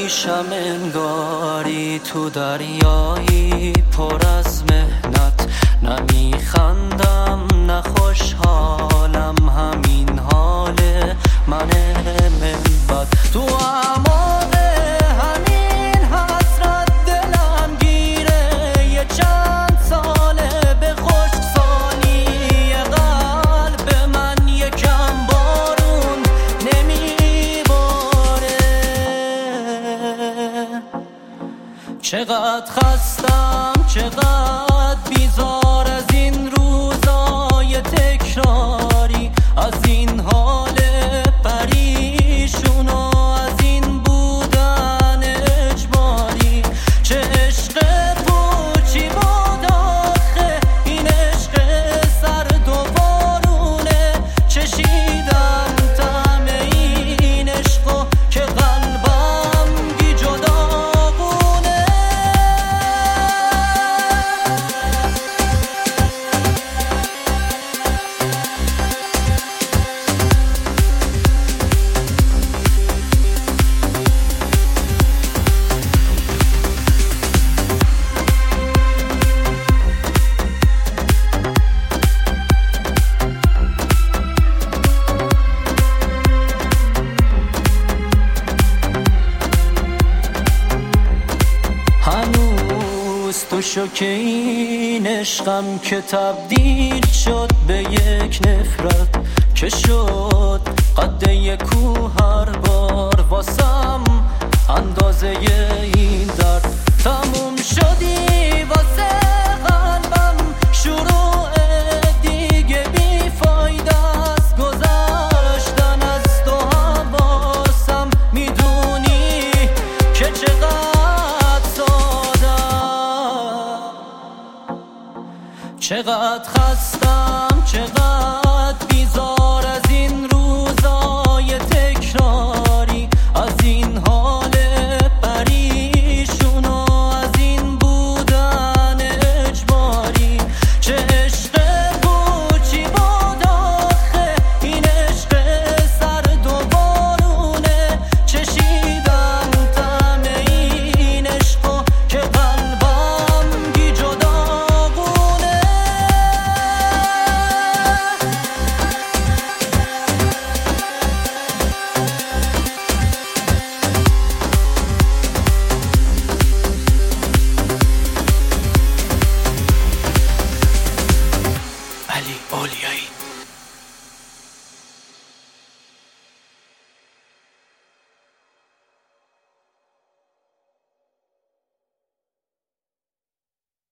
پیشم انگاری تو دریایی پر از مهنت، نمیخندم نه خوشحالم، همین حال من بد. تو اعماق همین حسرت دلم گیره، یه چند ساله به خشکسالی قلب من یکم بارون نمیباره. چقدر خستم، چقدر بیزار از این روزای تکراری، از این حال پریشون و از این بودن اجباری. چه عشق پوچی بود آخه این عشق سرد و بارونه، چشیدم طعم این عشقو که قلبم بی جداغونه. تو شوکه این عشقم که تبدیل شد به یک نفرت، که شد قد یک کوه هر بار واسم اندازه این درد. تموم شدی واسه قلبم، شروع دیگه بی فایده است گذشتن از تو حواسم. میدونی که چقدر